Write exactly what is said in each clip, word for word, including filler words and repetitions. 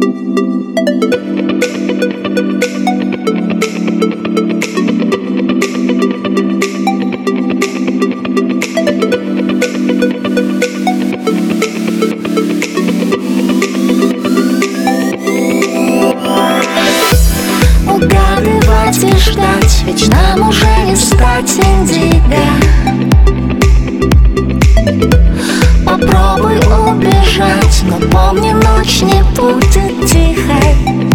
Угадывать и ждать, ведь нам уже не стать индиго. Попробуй убежать, но помни, ночь не будет тихой.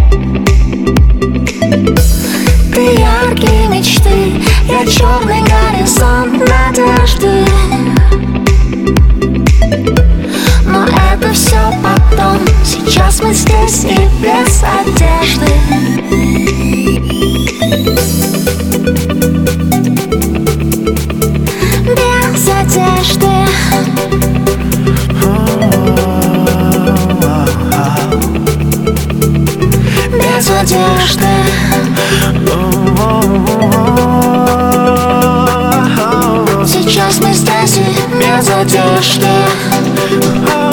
Ты яркие мечты, я черный горизонт надежды. Но это все потом, сейчас мы здесь и без одежды. Без одежды. Без одежды. Сейчас мы здесь и без одежды.